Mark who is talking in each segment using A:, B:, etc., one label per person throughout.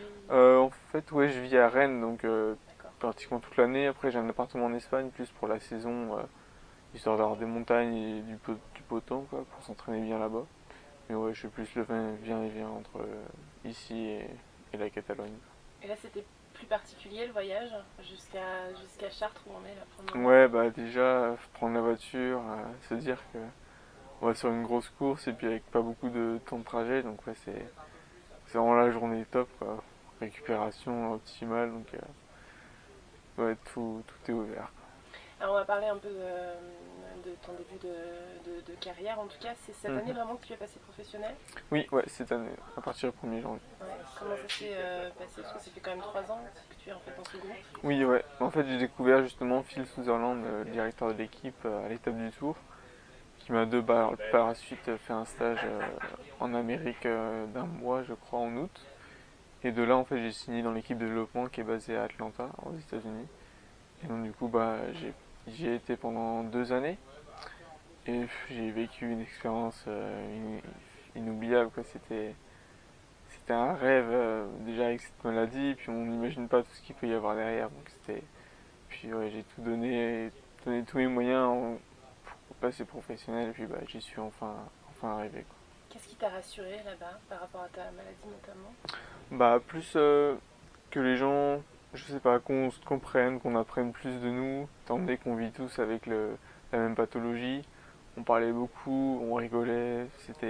A: En fait, ouais, je vis à Rennes, donc
B: D'accord.
A: pratiquement toute l'année. Après, j'ai un appartement en Espagne, plus pour la saison, histoire d'avoir des montagnes et du beau temps, quoi, pour s'entraîner bien là-bas. Mais ouais, je suis plus le vient et vient entre ici et la Catalogne.
B: Et là, c'était plus particulier le voyage jusqu'à Chartres où on est là pour le moment.
A: Ouais, bah déjà, prendre la voiture, se dire que on va sur une grosse course et puis avec pas beaucoup de temps de trajet, donc ouais, c'est vraiment la journée top, quoi. Récupération optimale, donc ouais, tout est ouvert.
B: Alors, on va parler un peu de ton début de carrière. En tout cas, c'est cette année
A: Mhm.
B: vraiment que tu es passé professionnel.
A: Oui, ouais, cette année, à partir du 1er janvier.
B: Ouais. Comment ça s'est passé? Parce que ça fait quand même 3 ans que tu es en fait dans ce groupe.
A: Oui, ouais. En fait, j'ai découvert justement Phil Sutherland, le directeur de l'équipe, à l'étape du Tour, qui m'a par la suite fait un stage en Amérique d'un mois, je crois, en août. Et de là, en fait, j'ai signé dans l'équipe de développement qui est basée à Atlanta, aux États-Unis. Et donc, du coup, bah, j'y ai été pendant 2 années. Et j'ai vécu une expérience inoubliable, quoi. C'était un rêve, déjà avec cette maladie, puis on n'imagine pas tout ce qu'il peut y avoir derrière. Donc, puis ouais, j'ai tout donné, donné tous mes moyens pour passer professionnel, et puis bah, j'y suis enfin arrivé, quoi.
B: Qu'est-ce qui t'a rassuré là-bas par rapport à ta maladie notamment?
A: Bah, plus que les gens, je sais pas, qu'on se comprenne, qu'on apprenne plus de nous, étant donné qu'on vit tous avec la même pathologie. On parlait beaucoup, on rigolait,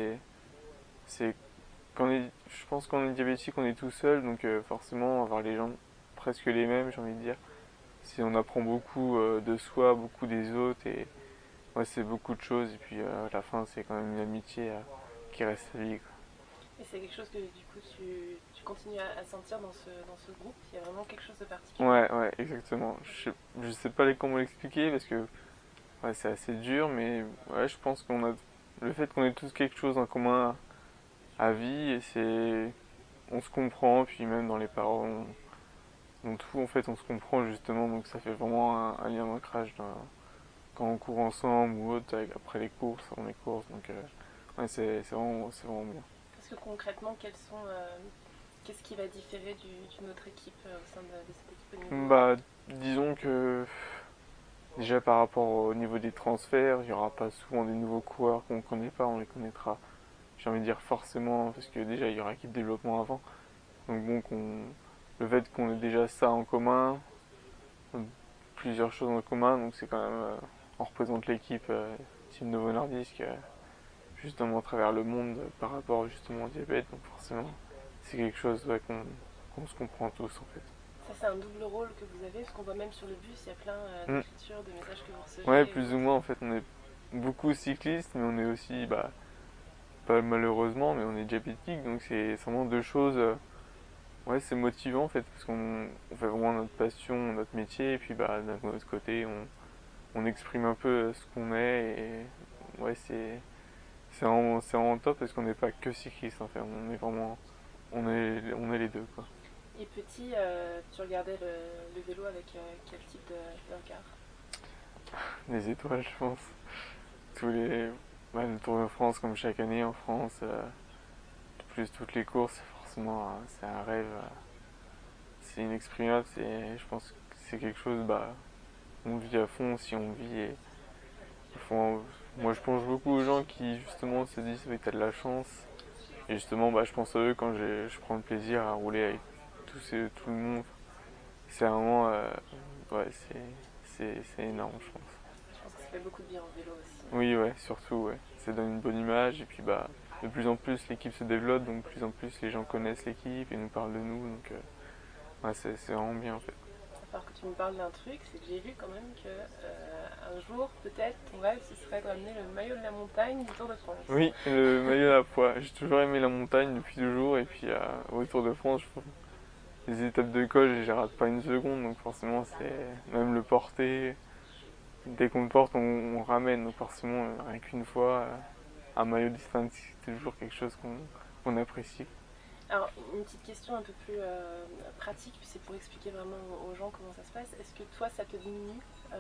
A: c'est, je pense qu'on est diabétique, on est tout seul, donc forcément, avoir les gens presque les mêmes, j'ai envie de dire. Si on apprend beaucoup de soi, beaucoup des autres, et ouais, c'est beaucoup de choses, et puis à la fin, c'est quand même une amitié qui reste à vie, quoi.
B: Et c'est quelque chose que du coup tu continues à sentir dans ce groupe? Il y a vraiment quelque chose de particulier?
A: Ouais, exactement. Je sais pas comment l'expliquer parce que ouais, c'est assez dur, mais ouais, je pense qu'on a le fait qu'on ait tous quelque chose en commun à vie, et on se comprend, puis même dans les paroles, dans tout en fait, on se comprend justement, donc ça fait vraiment un lien d'ancrage quand on court ensemble ou autre, après les courses, avant les courses, donc ouais, c'est vraiment bien.
B: Parce que concrètement, qu'est-ce qui va différer d'une autre équipe au sein de cette équipe au niveau?
A: Bah, disons que déjà par rapport au niveau des transferts, il n'y aura pas souvent des nouveaux coureurs qu'on ne connaît pas, on les connaîtra, j'ai envie de dire forcément, parce que déjà il y aura équipe développement avant. Donc bon, le fait qu'on ait déjà ça en commun, plusieurs choses en commun, donc c'est quand même, on représente l'équipe Team Novo Nordisk justement à travers le monde par rapport justement au diabète, donc forcément c'est quelque chose, ouais, qu'on se comprend tous en fait.
B: Ça, c'est un double rôle que vous avez, parce qu'on voit même sur le bus, il y a plein
A: Mm.
B: d'écritures, de messages que vous
A: Ouais,
B: recevez
A: plus
B: ou
A: ou
B: autre.
A: moins en fait, on est beaucoup cyclistes, mais on est aussi, bah, pas malheureusement, mais on est diabétique, donc c'est vraiment deux choses. Ouais, c'est motivant en fait, parce on fait vraiment notre passion, notre métier, et puis bah, d'un autre côté, on exprime un peu ce qu'on est, et ouais, c'est vraiment top parce qu'on n'est pas que cycliste en fait, on est les deux, quoi.
B: Et petit, tu regardais le vélo avec quel type de regard?
A: Les étoiles, je pense. Tous les, bah, le Tour de France, comme chaque année en France, plus toutes les courses, forcément, c'est un rêve, c'est inexprimable, je pense que c'est quelque chose, bah, on vit à fond si on vit. Et faut- moi, je pense beaucoup aux gens qui justement se disent oui, t'as de la chance. Et justement, bah, je pense à eux quand je prends le plaisir à rouler avec tout le monde. C'est vraiment, ouais, c'est énorme, je pense.
B: Je pense que ça fait beaucoup de bien en vélo aussi.
A: Oui, ouais, surtout, ouais. Ça donne une bonne image, et puis bah, de plus en plus l'équipe se développe, donc de plus en plus les gens connaissent l'équipe et nous parlent de nous, donc ouais, c'est vraiment bien en fait.
B: Il va falloir que tu me parles d'un truc, c'est que j'ai vu quand même que un jour, peut-être, ton rêve, ce serait de ramener le maillot de la montagne du Tour de France.
A: Oui, le maillot à la poids. J'ai toujours aimé la montagne depuis toujours, et puis au Tour de France, les étapes de col, je rate pas une seconde, donc forcément, c'est même le porter. Dès qu'on le porte, on ramène, donc forcément, rien qu'une fois, un maillot distinctif, c'est toujours quelque chose qu'on apprécie.
B: Alors, une petite question un peu plus pratique, puis c'est pour expliquer vraiment aux gens comment ça se passe. Est-ce que toi, ça te diminue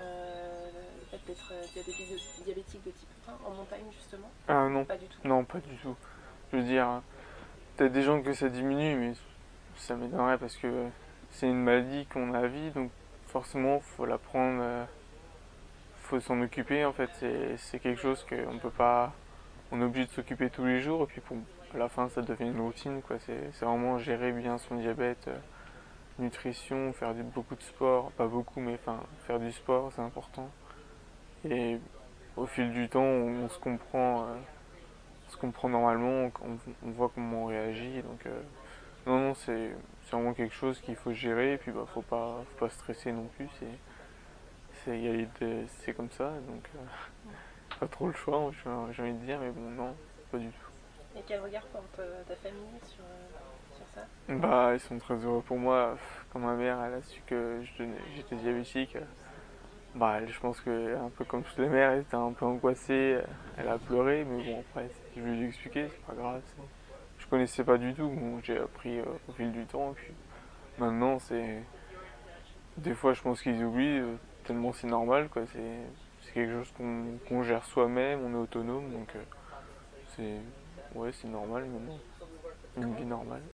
B: le fait d'être diabétique de type 1 en montagne, justement?
A: Ah
B: Ou
A: non,
B: pas du tout?
A: non, pas du tout. Je veux dire, peut-être des gens que ça diminue, mais ça m'étonnerait parce que c'est une maladie qu'on a à vie, donc forcément faut la prendre, faut s'en occuper en fait. C'est quelque chose qu'on peut pas, on est obligé de s'occuper tous les jours et puis pour, à la fin ça devient une routine quoi. C'est vraiment gérer bien son diabète, nutrition, faire beaucoup de sport, pas beaucoup mais enfin faire du sport c'est important. Et au fil du temps on se comprend normalement, on voit comment on réagit donc non, non, c'est vraiment quelque chose qu'il faut gérer et puis bah faut pas stresser non plus. C'est comme ça, donc pas trop le choix, j'ai envie de dire, mais bon, non, pas du tout.
B: Et quel regard porte ta famille sur ça?
A: Bah, ils sont très heureux pour moi. Quand ma mère, elle a su que j'étais diabétique, bah, je pense que un peu comme toutes les mères, elle était un peu angoissée. Elle a pleuré, mais bon, après, je lui ai expliqué, c'est pas grave. Je connaissais pas du tout, bon, j'ai appris au fil du temps, et puis maintenant, c'est des fois, je pense qu'ils oublient, tellement c'est normal, quoi. C'est quelque chose qu'on gère soi-même, on est autonome, donc c'est ouais, c'est normal maintenant. Une vie normale.